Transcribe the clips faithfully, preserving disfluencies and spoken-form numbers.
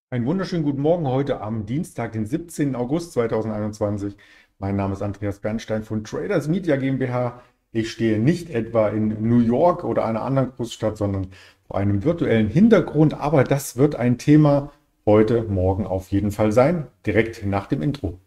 Einen wunderschönen guten Morgen heute am Dienstag, den siebzehnten August zweitausendeinundzwanzig. Mein Name ist Andreas Bernstein von Traders Media GmbH. Ich stehe nicht etwa in New York oder einer anderen Großstadt, sondern vor einem virtuellen Hintergrund. Aber das wird ein Thema heute Morgen auf jeden Fall sein, direkt nach dem Intro.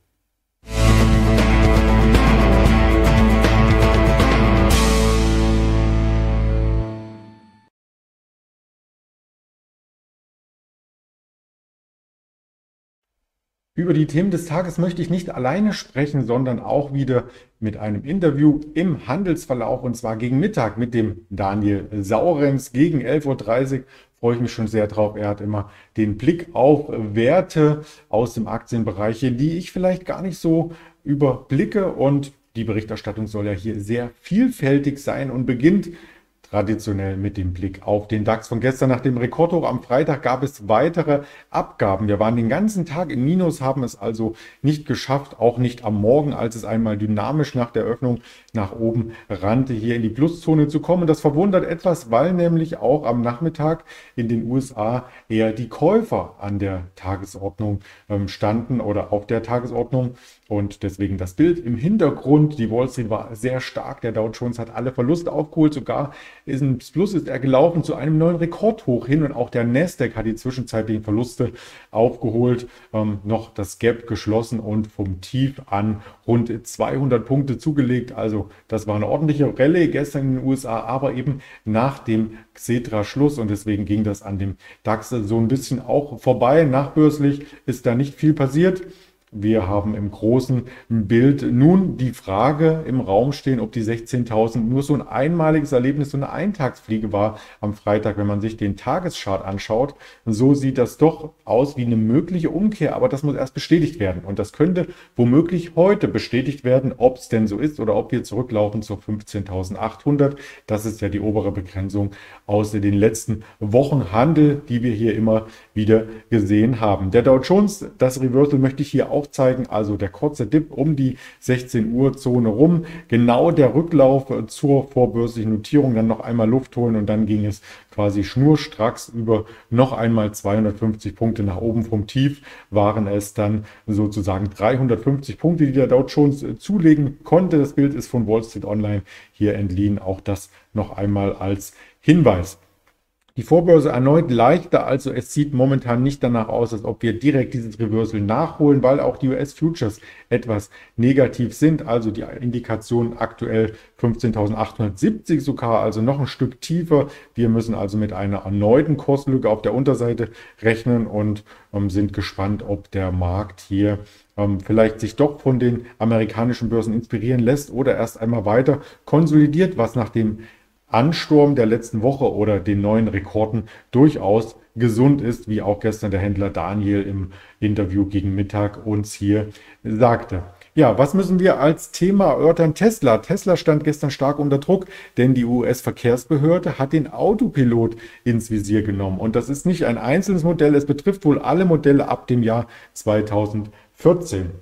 Über die Themen des Tages möchte ich nicht alleine sprechen, sondern auch wieder mit einem Interview im Handelsverlauf und zwar gegen Mittag mit dem Daniel Saurenz gegen elf Uhr dreißig. Freue ich mich schon sehr drauf. Er hat immer den Blick auf Werte aus dem Aktienbereich, die ich vielleicht gar nicht so überblicke, und die Berichterstattung soll ja hier sehr vielfältig sein und beginnt traditionell mit dem Blick auf den DAX von gestern. Nach dem Rekordhoch am Freitag gab es weitere Abgaben. Wir waren den ganzen Tag im Minus, haben es also nicht geschafft, auch nicht am Morgen, als es einmal dynamisch nach der Öffnung nach oben rannte, hier in die Pluszone zu kommen. Das verwundert etwas, weil nämlich auch am Nachmittag in den U S A eher die Käufer an der Tagesordnung ähm, standen oder auf der Tagesordnung. Und deswegen das Bild im Hintergrund. Die Wall Street war sehr stark. Der Dow Jones hat alle Verluste aufgeholt. Sogar ist ins Plus ist er gelaufen zu einem neuen Rekordhoch hin. Und auch der Nasdaq hat die zwischenzeitlichen Verluste aufgeholt. Ähm, noch das Gap geschlossen und vom Tief an rund zweihundert Punkte zugelegt. Also das war eine ordentliche Rallye gestern in den U S A, aber eben nach dem Xetra-Schluss. Und deswegen ging das an dem DAX so ein bisschen auch vorbei. Nachbörslich ist da nicht viel passiert. Wir haben im großen Bild nun die Frage im Raum stehen, ob die sechzehntausend nur so ein einmaliges Erlebnis, so eine Eintagsfliege war am Freitag, wenn man sich den Tageschart anschaut. So sieht das doch aus wie eine mögliche Umkehr, aber das muss erst bestätigt werden. Und das könnte womöglich heute bestätigt werden, ob es denn so ist oder ob wir zurücklaufen zur fünfzehntausendachthundert. Das ist ja die obere Begrenzung aus den letzten Wochen Handel, die wir hier immer wieder gesehen haben. Der Dow Jones, das Reversal möchte ich hier auch zeigen, also der kurze Dip um die sechzehn Uhr Zone rum, genau der Rücklauf zur vorbörslichen Notierung, dann noch einmal Luft holen und dann ging es quasi schnurstracks über noch einmal zweihundertfünfzig Punkte nach oben. Vom Tief waren es dann sozusagen dreihundertfünfzig Punkte, die der Dow Jones zulegen konnte. Das Bild ist von Wall Street Online hier entliehen, auch das noch einmal als Hinweis. Die Vorbörse erneut leichter, also es sieht momentan nicht danach aus, als ob wir direkt dieses Reversal nachholen, weil auch die U S-Futures etwas negativ sind. Also die Indikation aktuell fünfzehntausendachthundertsiebzig sogar, also noch ein Stück tiefer. Wir müssen also mit einer erneuten Kurslücke auf der Unterseite rechnen und ähm, sind gespannt, ob der Markt hier ähm, vielleicht sich doch von den amerikanischen Börsen inspirieren lässt oder erst einmal weiter konsolidiert, was nach dem Ansturm der letzten Woche oder den neuen Rekorden durchaus gesund ist, wie auch gestern der Händler Daniel im Interview gegen Mittag uns hier sagte. Ja, was müssen wir als Thema erörtern? Tesla. Tesla stand gestern stark unter Druck, denn die U S-Verkehrsbehörde hat den Autopilot ins Visier genommen. Und das ist nicht ein einzelnes Modell, es betrifft wohl alle Modelle ab dem Jahr zweitausendvierzehn.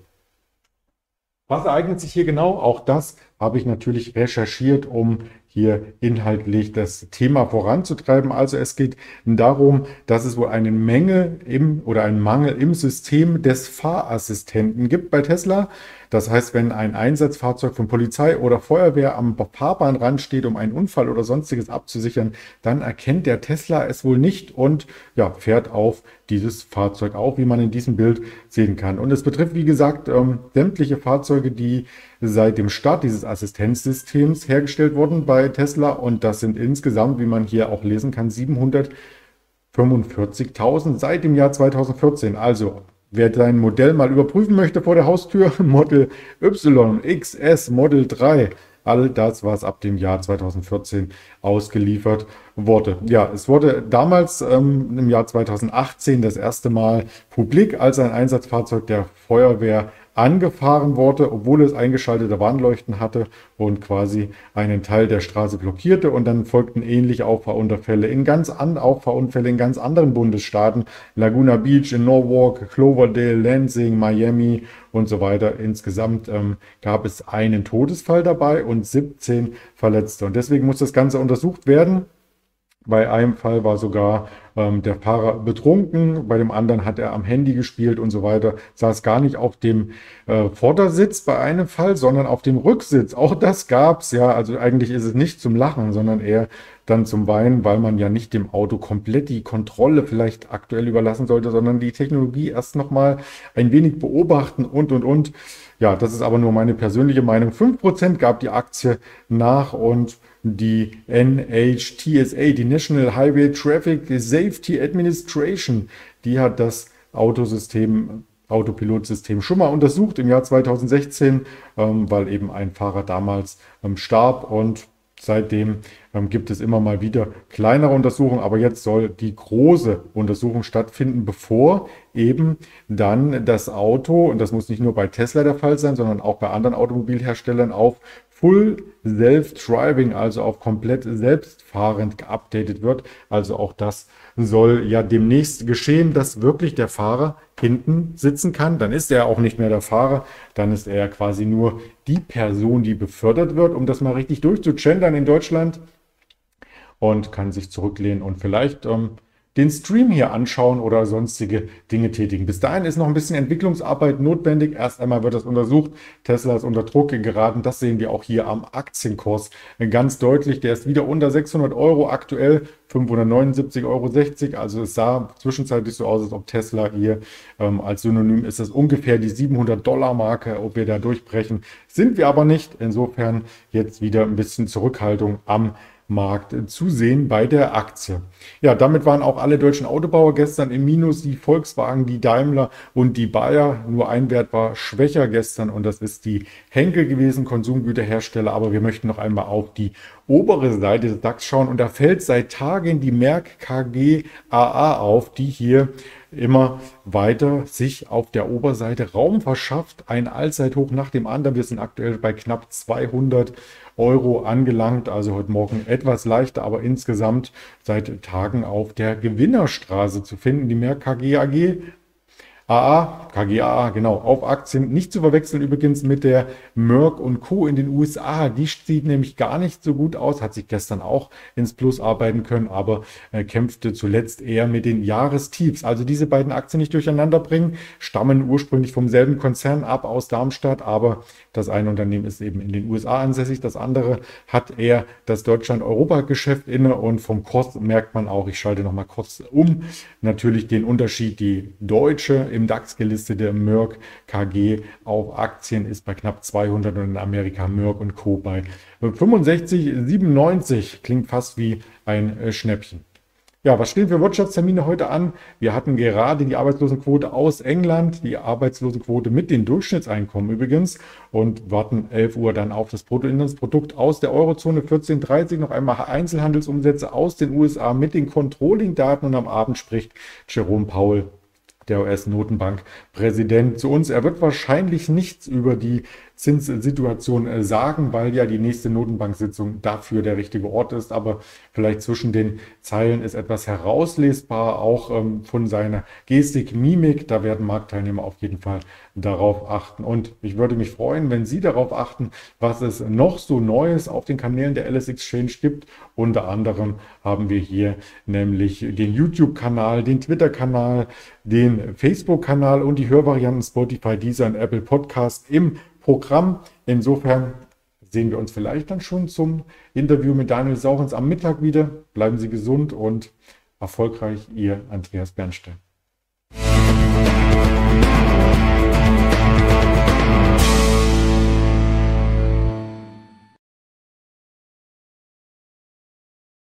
Was ereignet sich hier genau? Auch das habe ich natürlich recherchiert, um hier inhaltlich das Thema voranzutreiben. Also es geht darum, dass es wohl einen Mängel im oder einen Mangel im System des Fahrassistenten gibt bei Tesla. Das heißt, wenn ein Einsatzfahrzeug von Polizei oder Feuerwehr am Fahrbahnrand steht, um einen Unfall oder sonstiges abzusichern, dann erkennt der Tesla es wohl nicht und ja, fährt auf dieses Fahrzeug auf, wie man in diesem Bild sehen kann. Und es betrifft, wie gesagt, ähm, sämtliche Fahrzeuge, die seit dem Start dieses Assistenzsystems hergestellt wurden bei Tesla. Und das sind insgesamt, wie man hier auch lesen kann, siebenhundertfünfundvierzigtausend seit dem Jahr zweitausendvierzehn. Also wer sein Modell mal überprüfen möchte vor der Haustür, Model Y, X S, Model drei, all das, was ab dem Jahr zweitausendvierzehn ausgeliefert wurde. Ja, es wurde damals ähm, im Jahr zweitausendachtzehn das erste Mal publik, als ein Einsatzfahrzeug der Feuerwehr angefahren wurde, obwohl es eingeschaltete Warnleuchten hatte und quasi einen Teil der Straße blockierte. Und dann folgten ähnliche Auffahrunfälle in ganz an Auffahrunfälle in ganz anderen Bundesstaaten, Laguna Beach, in Norwalk, Cloverdale, Lansing, Miami und so weiter. Insgesamt ähm, gab es einen Todesfall dabei und siebzehn Verletzte. Und deswegen muss das Ganze untersucht werden. Bei einem Fall war sogar ähm, der Fahrer betrunken, bei dem anderen hat er am Handy gespielt und so weiter. Saß gar nicht auf dem äh, Vordersitz bei einem Fall, sondern auf dem Rücksitz. Auch das gab's, ja. Also eigentlich ist es nicht zum Lachen, sondern eher dann zum Weinen, weil man ja nicht dem Auto komplett die Kontrolle vielleicht aktuell überlassen sollte, sondern die Technologie erst nochmal ein wenig beobachten und, und, und. Ja, das ist aber nur meine persönliche Meinung. Fünf Prozent gab die Aktie nach und die N H T S A, die National Highway Traffic Safety Administration, die hat das Autosystem, Autopilotsystem schon mal untersucht im Jahr zweitausendsechzehn, ähm, weil eben ein Fahrer damals ähm, starb und seitdem ähm, gibt es immer mal wieder kleinere Untersuchungen, aber jetzt soll die große Untersuchung stattfinden, bevor eben dann das Auto, und das muss nicht nur bei Tesla der Fall sein, sondern auch bei anderen Automobilherstellern auf Full Self-Driving, also auf komplett selbstfahrend geupdatet wird. Also auch das soll ja demnächst geschehen, dass wirklich der Fahrer hinten sitzen kann. Dann ist er auch nicht mehr der Fahrer, dann ist er quasi nur die Person, die befördert wird, um das mal richtig durchzugendern in Deutschland, und kann sich zurücklehnen und vielleicht ähm, den Stream hier anschauen oder sonstige Dinge tätigen. Bis dahin ist noch ein bisschen Entwicklungsarbeit notwendig. Erst einmal wird das untersucht. Tesla ist unter Druck geraten. Das sehen wir auch hier am Aktienkurs ganz deutlich. Der ist wieder unter sechshundert Euro, aktuell fünfhundertneunundsiebzig Euro sechzig. Also es sah zwischenzeitlich so aus, als ob Tesla hier ähm, als Synonym ist, das ungefähr die siebenhundert Dollar Marke. Ob wir da durchbrechen, sind wir aber nicht. Insofern jetzt wieder ein bisschen Zurückhaltung am Markt zu sehen bei der Aktie. Ja, damit waren auch alle deutschen Autobauer gestern im Minus, die Volkswagen, die Daimler und die Bayer. Nur ein Wert war schwächer gestern und das ist die Henkel gewesen, Konsumgüterhersteller. Aber wir möchten noch einmal auf die obere Seite des DAX schauen und da fällt seit Tagen die Merck K G A A auf, die hier immer weiter sich auf der Oberseite Raum verschafft. Ein Allzeithoch nach dem anderen. Wir sind aktuell bei knapp zweihundert Euro angelangt, also heute Morgen etwas leichter, aber insgesamt seit Tagen auf der Gewinnerstraße zu finden. Die Merck K G A G A A, K G A A, genau, auf Aktien, nicht zu verwechseln übrigens mit der Merck und Co. in den U S A. Die sieht nämlich gar nicht so gut aus, hat sich gestern auch ins Plus arbeiten können, aber äh, kämpfte zuletzt eher mit den Jahrestiefs. Also diese beiden Aktien nicht durcheinander bringen, stammen ursprünglich vom selben Konzern ab aus Darmstadt, aber das eine Unternehmen ist eben in den U S A ansässig, das andere hat eher das Deutschland-Europa-Geschäft inne und vom Kurs merkt man auch, ich schalte nochmal kurz um, natürlich den Unterschied, die deutsche im DAX gelistete Merck K G auf Aktien ist bei knapp zweihundert und in Amerika Merck und Co. bei fünfundsechzig siebenundneunzig. Klingt fast wie ein Schnäppchen. Ja, was stehen für Wirtschaftstermine heute an? Wir hatten gerade die Arbeitslosenquote aus England, die Arbeitslosenquote mit den Durchschnittseinkommen übrigens und warten elf Uhr dann auf das Bruttoinlandsprodukt aus der Eurozone vierzehn Uhr dreißig, noch einmal Einzelhandelsumsätze aus den U S A mit den Controlling-Daten und am Abend spricht Jerome Powell, der U S-Notenbank-Präsident, zu uns. Er wird wahrscheinlich nichts über die Zinssituation sagen, weil ja die nächste Notenbank-Sitzung dafür der richtige Ort ist. Aber vielleicht zwischen den Zeilen ist etwas herauslesbar, auch ähm, von seiner Gestik, Mimik. Da werden Marktteilnehmer auf jeden Fall darauf achten. Und ich würde mich freuen, wenn Sie darauf achten, was es noch so Neues auf den Kanälen der L S Exchange gibt. Unter anderem haben wir hier nämlich den YouTube-Kanal, den Twitter-Kanal, den Facebook-Kanal und die Hörvarianten Spotify, Deezer und Apple Podcast im Programm. Insofern sehen wir uns vielleicht dann schon zum Interview mit Daniel Saurens am Mittag wieder. Bleiben Sie gesund und erfolgreich, Ihr Andreas Bernstein.